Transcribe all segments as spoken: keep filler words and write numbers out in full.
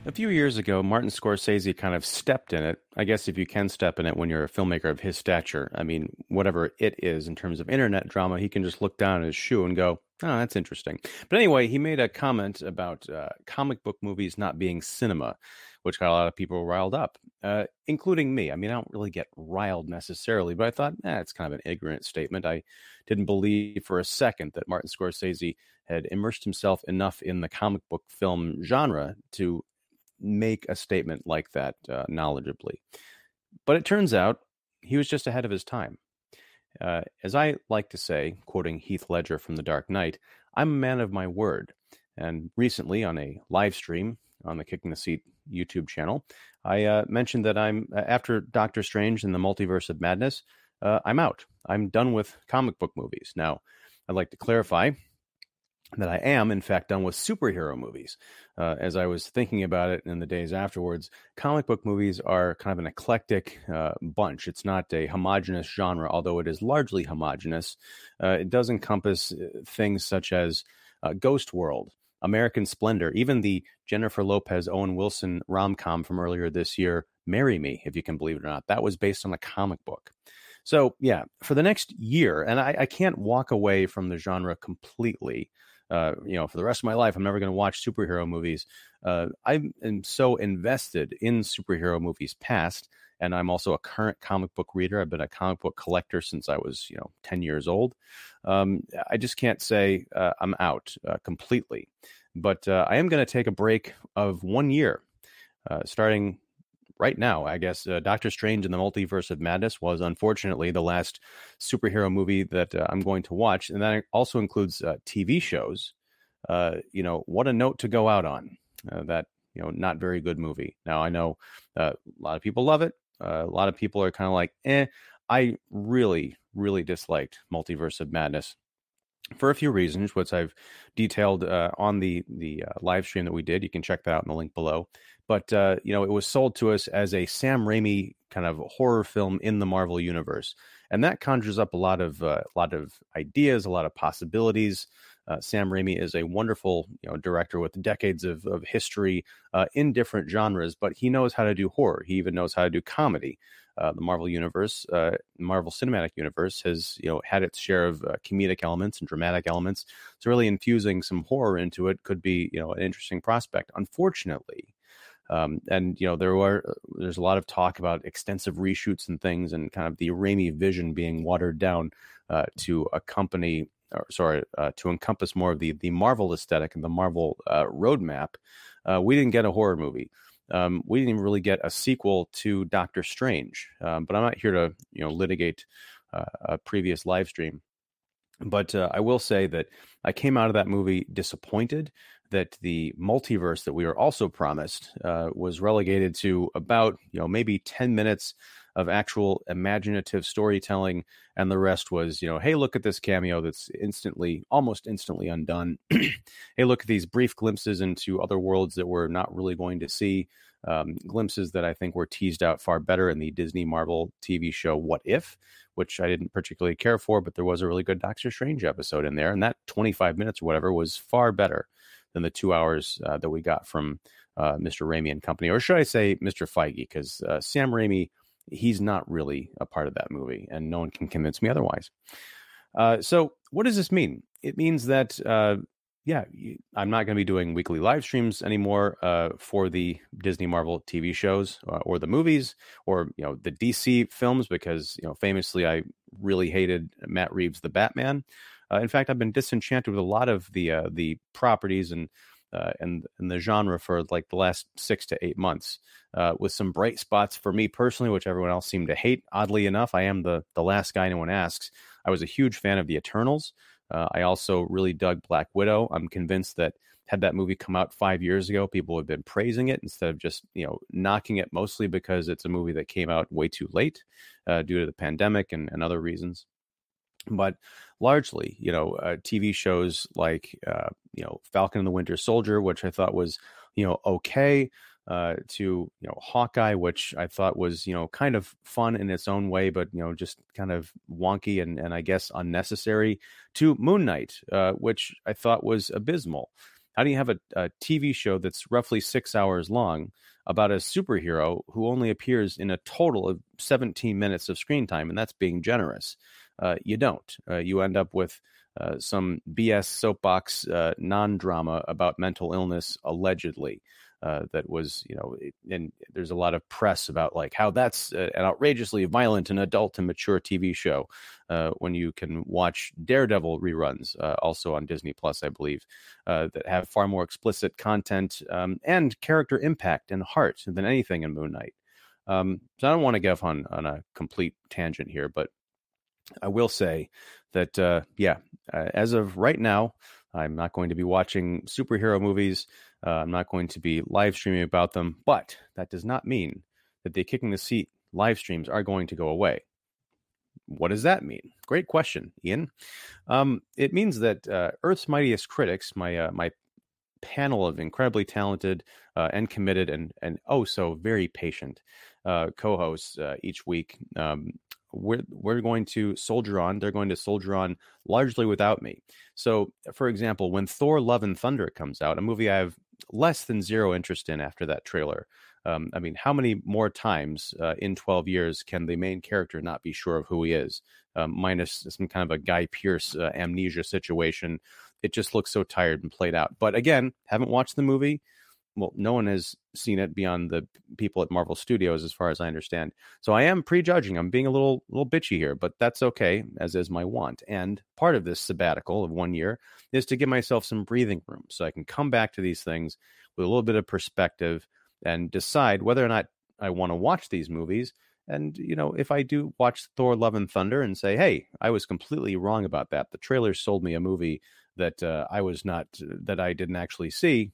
A few years ago, Martin Scorsese kind of stepped in it. I guess if you can step in it when you're a filmmaker of his stature. I mean, whatever it is in terms of internet drama, he can just look down at his shoe and go, oh, that's interesting. But anyway, he made a comment about uh, comic book movies not being cinema, which got a lot of people riled up, uh, including me. I mean, I don't really get riled necessarily, but I thought, eh, it's kind of an ignorant statement. I didn't believe for a second that Martin Scorsese had immersed himself enough in the comic book film genre to make a statement like that uh, knowledgeably. But it turns out he was just ahead of his time. Uh, as I like to say, quoting Heath Ledger from The Dark Knight, I'm a man of my word. And recently on a live stream on the Kicking the Seat YouTube channel, I uh, mentioned that I'm, after Doctor Strange and the Multiverse of Madness, uh, I'm out. I'm done with comic book movies. Now, I'd like to clarify that I am, in fact, done with superhero movies. Uh, as I was thinking about it in the days afterwards, comic book movies are kind of an eclectic uh, bunch. It's not a homogenous genre, although it is largely homogenous. Uh, it does encompass things such as uh, Ghost World, American Splendor, even the Jennifer Lopez, Owen Wilson rom-com from earlier this year, Marry Me, if you can believe it or not. That was based on a comic book. So, yeah, for the next year, and I, I can't walk away from the genre completely. Uh, you know, for the rest of my life, I'm never going to watch superhero movies. Uh, I am so invested in superhero movies past, and I'm also a current comic book reader. I've been a comic book collector since I was, you know, ten years old. Um, I just can't say uh, I'm out uh, completely, but uh, I am going to take a break of one year, uh, starting right now. I guess uh, Doctor Strange and the Multiverse of Madness was unfortunately the last superhero movie that uh, I'm going to watch. And that also includes uh, T V shows. Uh, you know, what a note to go out on uh, that, you know, not very good movie. Now, I know uh, a lot of people love it. Uh, a lot of people are kind of like, eh, I really, really disliked Multiverse of Madness for a few reasons, which I've detailed uh, on the the uh, live stream that we did. You can check that out in the link below. But, uh, you know, it was sold to us as a Sam Raimi kind of horror film in the Marvel Universe. And that conjures up a lot of uh, a lot of ideas, a lot of possibilities. Uh, Sam Raimi is a wonderful, you know, director with decades of, of history uh, in different genres, but he knows how to do horror. He even knows how to do comedy. Uh, the Marvel Universe, uh, Marvel Cinematic Universe has, you know, had its share of uh, comedic elements and dramatic elements. So really infusing some horror into it could be, you know, an interesting prospect. Unfortunately, Um, and, you know, there were there's a lot of talk about extensive reshoots and things and kind of the Raimi vision being watered down uh, to accompany or sorry, uh, to encompass more of the the Marvel aesthetic and the Marvel uh, roadmap. Uh, we didn't get a horror movie. Um, we didn't even really get a sequel to Doctor Strange. Um, but I'm not here to, you know, litigate uh, a previous live stream. But uh, I will say that I came out of that movie disappointed that the multiverse that we were also promised uh, was relegated to about, you know, maybe ten minutes of actual imaginative storytelling. And the rest was, you know, hey, look at this cameo that's instantly, almost instantly undone. Hey, look at these brief glimpses into other worlds that we're not really going to see. Um, glimpses that I think were teased out far better in the Disney Marvel T V show What If, which I didn't particularly care for, but there was a really good Doctor Strange episode in there. And that twenty-five minutes or whatever was far better than the two hours uh, that we got from uh, Mister Raimi and company, or should I say Mister Feige, because uh, Sam Raimi, he's not really a part of that movie, and no one can convince me otherwise. Uh, so what does this mean? It means that, uh, yeah, I'm not going to be doing weekly live streams anymore uh, for the Disney Marvel T V shows uh, or the movies or, you know, the D C films, because, you know, famously, I really hated Matt Reeves' The Batman. Uh, in fact, I've been disenchanted with a lot of the uh, the properties and uh, and and the genre for like the last six to eight months, uh, with some bright spots for me personally, which everyone else seemed to hate. Oddly enough, I am the the last guy anyone asks. I was a huge fan of the Eternals. Uh, I also really dug Black Widow. I'm convinced that had that movie come out five years ago, people would have been praising it instead of just, you know, knocking it, mostly because it's a movie that came out way too late uh, due to the pandemic and, and other reasons. But largely, you know, uh, T V shows like, uh, you know, Falcon and the Winter Soldier, which I thought was, you know, okay, uh, to, you know, Hawkeye, which I thought was, you know, kind of fun in its own way, but, you know, just kind of wonky and, and I guess unnecessary, to Moon Knight, uh, which I thought was abysmal. How do you have a, a T V show that's roughly six hours long about a superhero who only appears in a total of seventeen minutes of screen time? And that's being generous. Uh, you don't. Uh, you end up with uh, some B S soapbox uh, non-drama about mental illness, allegedly. Uh, that was, you know, and there's a lot of press about like how that's an outrageously violent and adult and mature T V show uh, when you can watch Daredevil reruns, uh, also on Disney Plus, I believe, uh, that have far more explicit content um, and character impact and heart than anything in Moon Knight. Um, so I don't want to get on, on a complete tangent here, but I will say that, uh, yeah, uh, as of right now, I'm not going to be watching superhero movies. Uh, I'm not going to be live streaming about them, but that does not mean that the Kicking the Seat live streams are going to go away. What does that mean? Great question, Ian. Um, it means that uh, Earth's Mightiest Critics, my uh, my panel of incredibly talented uh, and committed and and oh so very patient uh, co-hosts uh, each week, um, we're we're going to soldier on. They're going to soldier on largely without me. So, for example, when Thor: Love and Thunder comes out, a movie I have less than zero interest in after that trailer. Um, I mean, how many more times uh, in twelve years can the main character not be sure of who he is, um, minus some kind of a Guy Pearce uh, amnesia situation? It just looks so tired and played out. But again, haven't watched the movie. Well, no one has seen it beyond the people at Marvel Studios, as far as I understand. So I am prejudging. I'm being a little little bitchy here, but that's okay, as is my want. And part of this sabbatical of one year is to give myself some breathing room so I can come back to these things with a little bit of perspective and decide whether or not I want to watch these movies. And, you know, if I do watch Thor: Love and Thunder and say, hey, I was completely wrong about that. The trailer sold me a movie that uh, I was not, that I didn't actually see.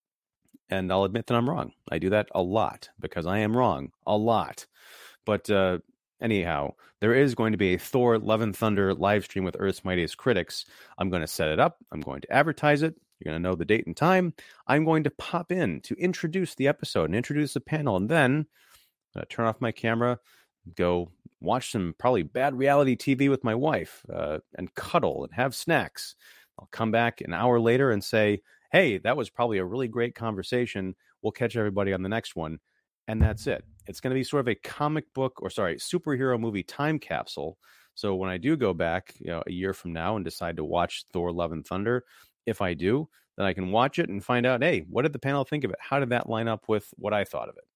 And I'll admit that I'm wrong. I do that a lot because I am wrong a lot. But uh, anyhow, there is going to be a Thor: Love and Thunder live stream with Earth's Mightiest Critics. I'm going to set it up. I'm going to advertise it. You're going to know the date and time. I'm going to pop in to introduce the episode and introduce the panel. And then uh, turn off my camera, go watch some probably bad reality T V with my wife uh, and cuddle and have snacks. I'll come back an hour later and say, hey, that was probably a really great conversation. We'll catch everybody on the next one. And that's it. It's going to be sort of a comic book or sorry, superhero movie time capsule. So when I do go back, you know, a year from now and decide to watch Thor: Love and Thunder, if I do, then I can watch it and find out, hey, what did the panel think of it? How did that line up with what I thought of it?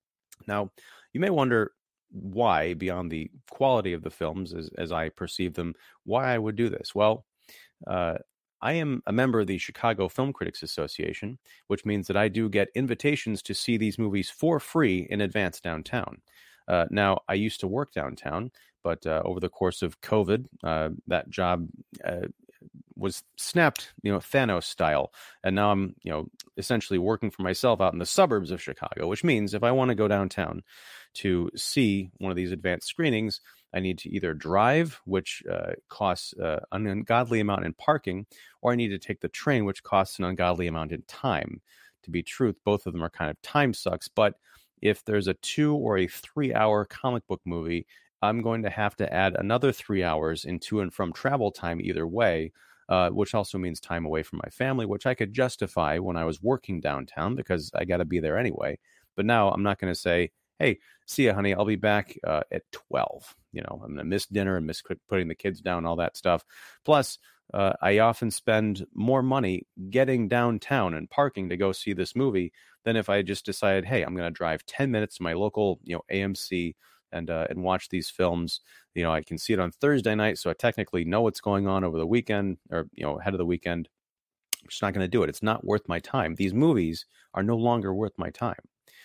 Now, you may wonder why, beyond the quality of the films as, as I perceive them, why I would do this. Well, uh, I am a member of the Chicago Film Critics Association, which means that I do get invitations to see these movies for free in advance downtown. Uh, now, I used to work downtown, but uh, over the course of COVID, uh, that job uh, was snapped, you know, Thanos style. And now I'm, you know, essentially working for myself out in the suburbs of Chicago, which means if I want to go downtown to see one of these advanced screenings, I need to either drive, which uh, costs uh, an ungodly amount in parking, or I need to take the train, which costs an ungodly amount in time. To be truth, both of them are kind of time sucks. But if there's a two or a three hour comic book movie, I'm going to have to add another three hours in to and from travel time either way, uh, which also means time away from my family, which I could justify when I was working downtown because I got to be there anyway. But now I'm not going to say, hey, see ya, honey, I'll be back uh, at twelve. You know, I'm going to miss dinner and miss putting the kids down, all that stuff. Plus, uh, I often spend more money getting downtown and parking to go see this movie than if I just decided, hey, I'm going to drive ten minutes to my local, you know, A M C and uh, and watch these films. You know, I can see it on Thursday night, so I technically know what's going on over the weekend or, you know, ahead of the weekend. I'm just not going to do it. It's not worth my time. These movies are no longer worth my time.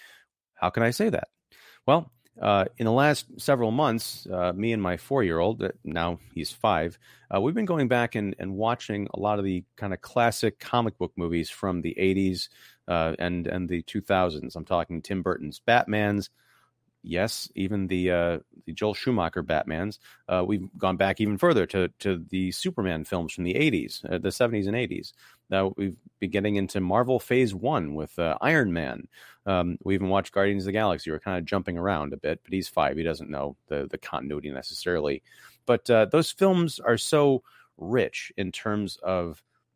How can I say that? Well, uh, in the last several months, uh, me and my four-year-old, now he's five, uh, we've been going back and, and watching a lot of the kind of classic comic book movies from the eighties uh, and, and the two thousands. I'm talking Tim Burton's Batmans. Yes, even the uh, the Joel Schumacher Batmans. Uh, we've gone back even further to to the Superman films from the eighties, uh, the seventies and eighties. Now we've been getting into Marvel Phase One with uh, Iron Man. Um, we even watched Guardians of the Galaxy. We're kind of jumping around a bit, but he's five. He doesn't know the the continuity necessarily. But uh, those films are so rich in terms of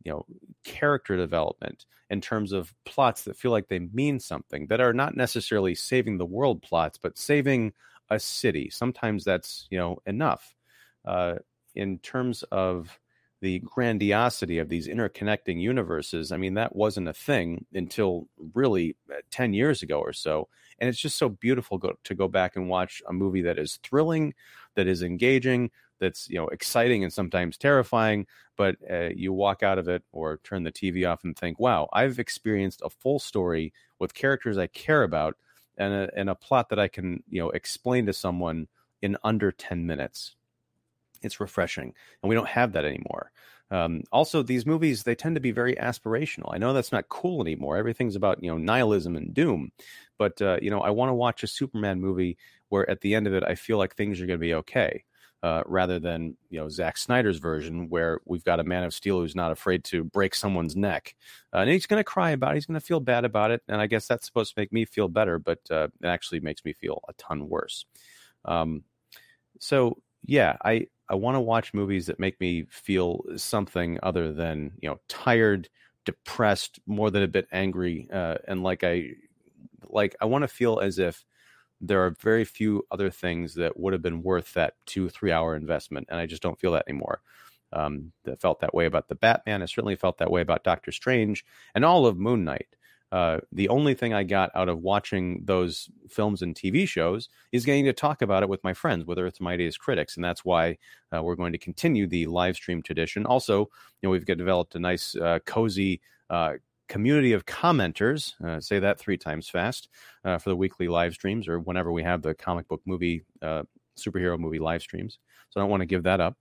you know, character development, in terms of plots that feel like they mean something, that are not necessarily saving the world plots, but saving a city. Sometimes that's, you know, enough. Uh, in terms of the grandiosity of these interconnecting universes, I mean, that wasn't a thing until really ten years ago or so. And it's just so beautiful go, to go back and watch a movie that is thrilling, that is engaging, that's, you know, exciting and sometimes terrifying, but uh, you walk out of it or turn the T V off and think, wow, I've experienced a full story with characters I care about, and a, and a plot that I can, you know, explain to someone in under ten minutes. It's refreshing, and we don't have that anymore. Um, also, these movies, they tend to be very aspirational. I know that's not cool anymore. Everything's about, you know, nihilism and doom. But, uh, you know, I want to watch a Superman movie where at the end of it, I feel like things are going to be okay, uh, rather than, you know, Zack Snyder's version where we've got a Man of Steel who's not afraid to break someone's neck. Uh, and he's going to cry about it. He's going to feel bad about it. And I guess that's supposed to make me feel better, but uh, it actually makes me feel a ton worse. Um, so, yeah, I... I want to watch movies that make me feel something other than, you know, tired, depressed, more than a bit angry. Uh, and like I, like I want to feel as if there are very few other things that would have been worth that two, three hour investment. And I just don't feel that anymore. Um, I felt that way about the Batman. I certainly felt that way about Doctor Strange and all of Moon Knight. Uh, the only thing I got out of watching those films and T V shows is getting to talk about it with my friends, whether it's Mightiest Critics. And that's why uh, we're going to continue the live stream tradition. Also, you know, we've got developed a nice, uh, cozy uh, community of commenters, uh, say that three times fast, uh, for the weekly live streams or whenever we have the comic book movie, uh, superhero movie live streams. So I don't want to give that up.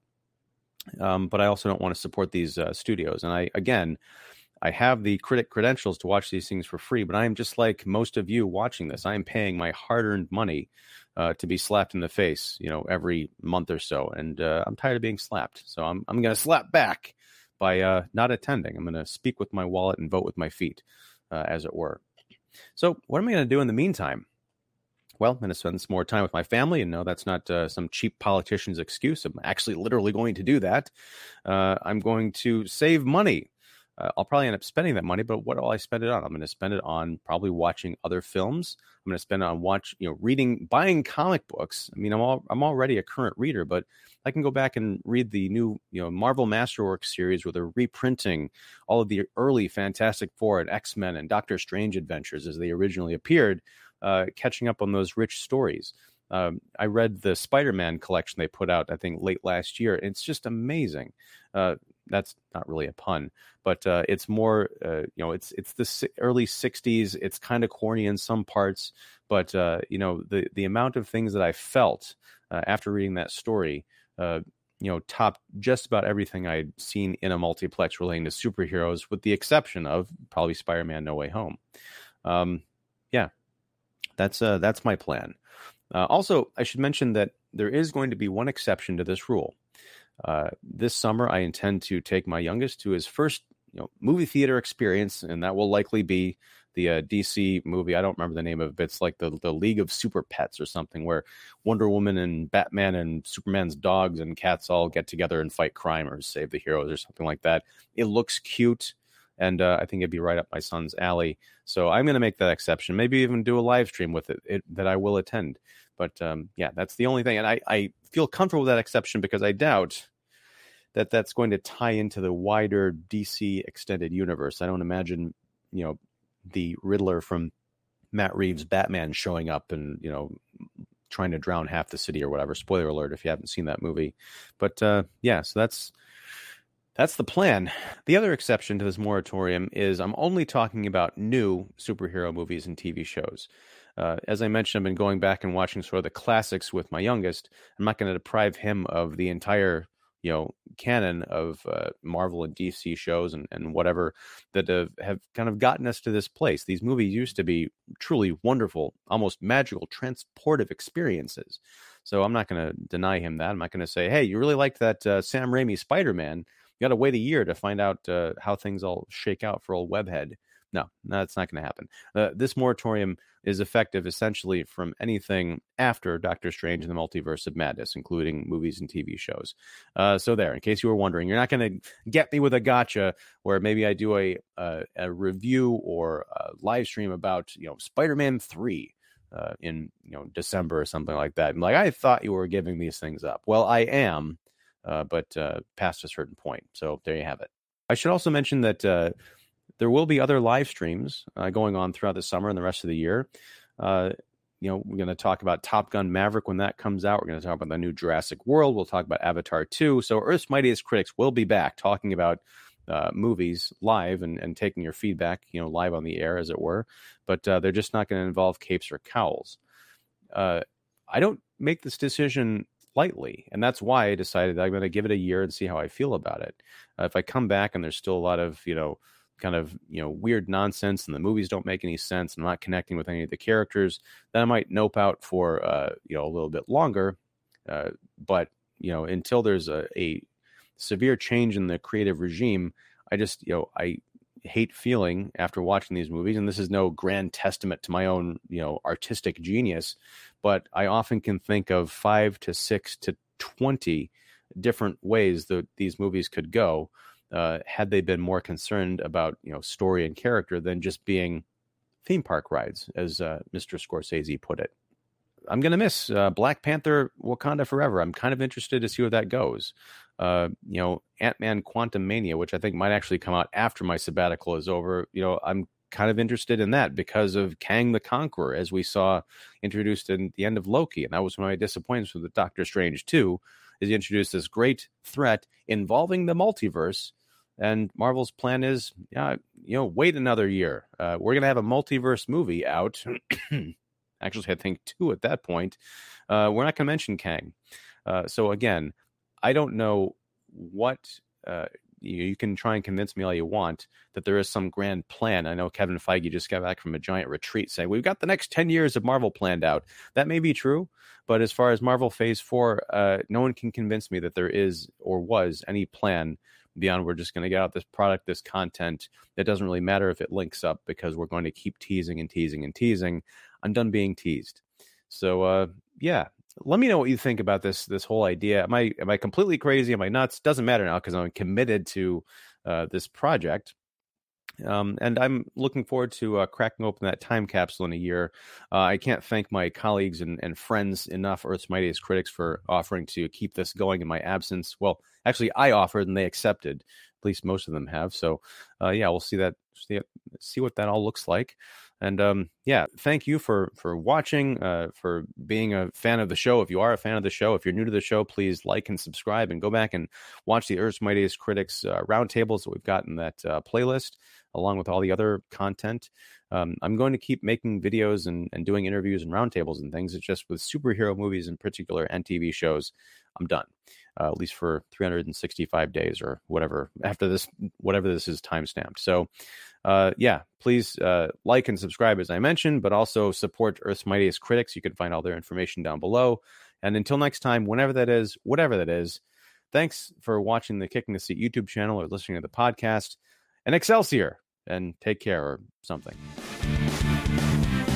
Um, but I also don't want to support these uh, studios. And I, again, I have the critic credentials to watch these things for free, but I am just like most of you watching this. I am paying my hard-earned money uh, to be slapped in the face, you know, every month or so, and uh, I'm tired of being slapped. So I'm I'm going to slap back by uh, not attending. I'm going to speak with my wallet and vote with my feet, uh, as it were. So what am I going to do in the meantime? Well, I'm going to spend some more time with my family, and no, that's not uh, some cheap politician's excuse. I'm actually literally going to do that. Uh, I'm going to save money. Uh, I'll probably end up spending that money, but what will I spend it on? I'm going to spend it on probably watching other films. I'm going to spend it on watch, you know, reading, buying comic books. I mean, I'm all, I'm already a current reader, but I can go back and read the new, you know, Marvel Masterworks series where they're reprinting all of the early Fantastic Four and X-Men and Doctor Strange adventures as they originally appeared, uh, catching up on those rich stories. Um, I read the Spider-Man collection they put out, I think, late last year. It's just amazing. Uh, that's not really a pun, but uh, it's more, uh, you know, it's it's the early sixties. It's kind of corny in some parts, but, uh, you know, the, the amount of things that I felt uh, after reading that story, uh, you know, topped just about everything I'd seen in a multiplex relating to superheroes, with the exception of probably Spider-Man No Way Home. Um, yeah, that's uh, that's my plan. Uh, also, I should mention that there is going to be one exception to this rule. Uh, this summer, I intend to take my youngest to his first, you know, movie theater experience, and that will likely be the uh, D C movie. I don't remember the name of it, but it's like the, the League of Super Pets or something, where Wonder Woman and Batman and Superman's dogs and cats all get together and fight crime or save the heroes or something like that. It looks cute, and uh, I think it'd be right up my son's alley. So I'm going to make that exception, maybe even do a live stream with it, it that I will attend. But um, yeah, that's the only thing. And I, I feel comfortable with that exception because I doubt that that's going to tie into the wider D C extended universe. I don't imagine, you know, the Riddler from Matt Reeves' Batman showing up and, you know, trying to drown half the city or whatever. Spoiler alert if you haven't seen that movie. But uh, yeah, so that's that's the plan. The other exception to this moratorium is I'm only talking about new superhero movies and T V shows. Uh, as I mentioned, I've been going back and watching sort of the classics with my youngest. I'm not going to deprive him of the entire, you know, canon of uh, Marvel and D C shows and, and whatever that have, have kind of gotten us to this place. These movies used to be truly wonderful, almost magical, transportive experiences. So I'm not going to deny him that. I'm not going to say, hey, you really liked that uh, Sam Raimi Spider-Man. You got to wait a year to find out uh, how things all shake out for old Webhead. no, no, that's not going to happen. Uh, this moratorium is effective essentially from anything after Doctor Strange and the Multiverse of Madness, including movies and T V shows. Uh, so there, in case you were wondering, you're not going to get me with a gotcha where maybe I do a a, a review or a live stream about, you know, Spider-Man three uh, in, you know, December or something like that. I'm like, I thought you were giving these things up. Well, I am, uh, but uh, past a certain point. So there you have it. I should also mention that uh, there will be other live streams uh, going on throughout the summer and the rest of the year. Uh, you know, we're going to talk about Top Gun Maverick when that comes out. We're going to talk about the new Jurassic World. We'll talk about Avatar two. So Earth's Mightiest Critics will be back talking about uh, movies live and, and taking your feedback, you know, live on the air, as it were. But uh, they're just not going to involve capes or cowls. Uh, I don't make this decision lightly, and that's why I decided that I'm going to give it a year and see how I feel about it. Uh, if I come back and there's still a lot of, you know, kind of, you know, weird nonsense and the movies don't make any sense and I'm not connecting with any of the characters, then I might nope out for, uh, you know, a little bit longer. Uh, but, you know, until there's a, a severe change in the creative regime, I just, you know, I hate feeling after watching these movies, and this is no grand testament to my own, you know, artistic genius, but I often can think of five to six to twenty different ways that these movies could go uh, had they been more concerned about, you know, story and character than just being theme park rides, as uh, Mister Scorsese put it. I'm going to miss uh, Black Panther Wakanda Forever. I'm kind of interested to see where that goes. Uh, you know, Ant-Man Quantumania, which I think might actually come out after my sabbatical is over. You know, I'm kind of interested in that because of Kang the Conqueror, as we saw introduced in the end of Loki. And that was one of my disappointments with the Doctor Strange two, is he introduced this great threat involving the multiverse. And Marvel's plan is, yeah, you know, wait another year. Uh, we're going to have a multiverse movie out. Actually, I think two at that point. Uh, we're not going to mention Kang. Uh, so again, I don't know what uh, you, you can try and convince me all you want that there is some grand plan. I know Kevin Feige just got back from a giant retreat saying we've got the next ten years of Marvel planned out. That may be true, but as far as Marvel Phase four, uh, no one can convince me that there is or was any plan beyond we're just going to get out this product, this content. It doesn't really matter if it links up because we're going to keep teasing and teasing and teasing. I'm done being teased. So, uh, yeah. Let me know what you think about this this whole idea. Am I am I completely crazy? Am I nuts? Doesn't matter now because I'm committed to uh, this project. Um, and I'm looking forward to uh, cracking open that time capsule in a year. Uh, I can't thank my colleagues and, and friends enough, Earth's Mightiest Critics, for offering to keep this going in my absence. Well, actually, I offered and they accepted. At least most of them have. So, uh, yeah, we'll see that. See, see what that all looks like. And um, yeah, thank you for for watching, uh, for being a fan of the show. If you are a fan of the show, if you're new to the show, please like and subscribe and go back and watch the Earth's Mightiest Critics uh, roundtables that we've got in that uh, playlist, along with all the other content. Um, I'm going to keep making videos and, and doing interviews and roundtables and things. It's just with superhero movies in particular and T V shows, I'm done. Uh, at least for three hundred sixty-five days or whatever after this, whatever this is time stamped. So, uh, yeah, please uh, like and subscribe as I mentioned, but also support Earth's Mightiest Critics. You can find all their information down below. And until next time, whenever that is, whatever that is, thanks for watching the Kicking the Seat YouTube channel or listening to the podcast. And Excelsior, and take care or something.